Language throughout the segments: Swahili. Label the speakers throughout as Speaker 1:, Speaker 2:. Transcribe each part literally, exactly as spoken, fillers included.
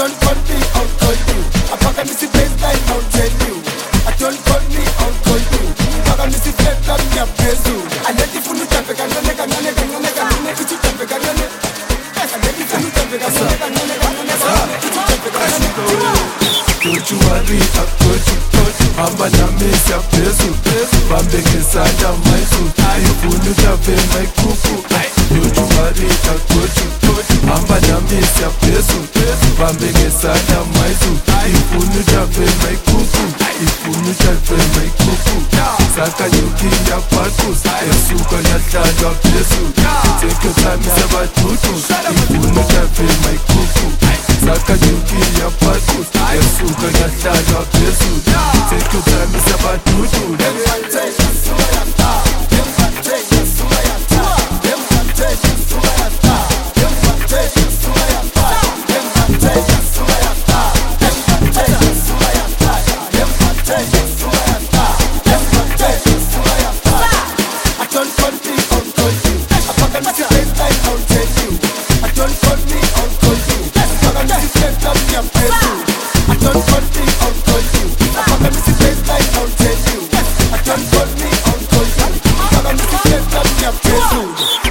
Speaker 1: don't call me, I'll call you. I pack a missy baseline, I'll tell you. I don't call me, I'll call you. Pack a missy flat, I'm your peso. I let you funu tape, kanone, kanone, kanone, kanone, kichu tape, kanone. I let you funu tape, kanone, kanone, kanone, kanone, kichu tape, kanone. Don't you worry, I got you. Hamba nami siya peso, bambe ngesandla mayisuthi ayifuni tape mayikuku. Don't you worry, I got you. Hamba nami siya peso, bambe ngesandla mayisuthi ayifuni tape mayikuku. Ifuni tape mayikuku. Saka yuki ya parkus, esuka yahlala phezulu. Take your time sabathutu, ifuni tape mayikuku. Saka yuki ya parkus, esuka yahlala phezulu. Take your time sabathutu. Dem take suyata, dem take suyata, dem take suyata, dem take suyata, dem take suyata, dem take suyata, dem take suyata, dem take suyata. I don't call me, I'll call you. I pack a messy baseline, I'll tell you. I don't call me, I'll call you. I pack a messy flat, I'm your peso. I don't call me, I'll call you. I pack a messy baseline, I'll tell you. I don't call me, I'll call you. I pack a messy flat, I'm your peso.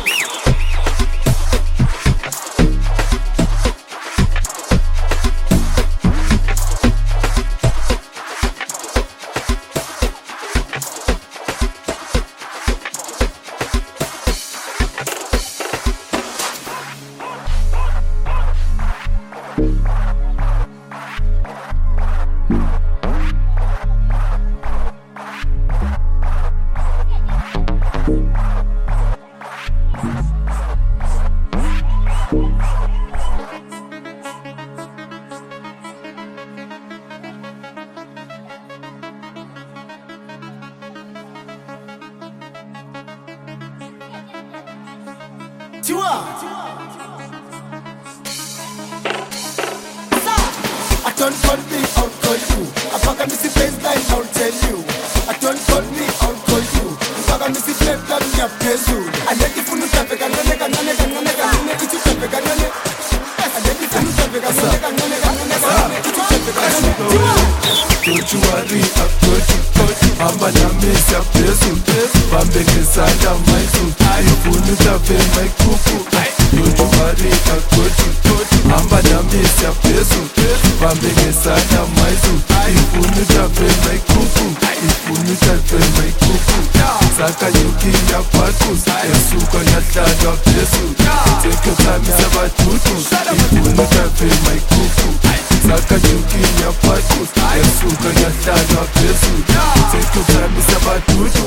Speaker 1: I don't call me, I'll call you. I pack a missy baseline, I'll tell you. I don't call me, I'll call you. I pack a missy flat, I'm your peso. I let you funu tape, kanone, kanone, kanone, kanone, kichu tape, kanone. I let you funu tape, kanone, kanone, kanone, kanone, kichu tape, kanone. Don't you worry, I got you. Hamba nami siya peso, bambe ngesandla mayisuthi ayifuni tape mayikuku. Don't you worry, I got you. Hamba nami siya peso, bambe ngesandla mayisuthi ayifuni tape mayikuku. Ifuni tape mayikuku. Saka yuki ya parkus, esuka yahlala phezulu. Take your time sabathutu, ifuni tape mayikuku. Saka yuki ya parkus, esuka yahlala phezulu. Take your time sabathutu.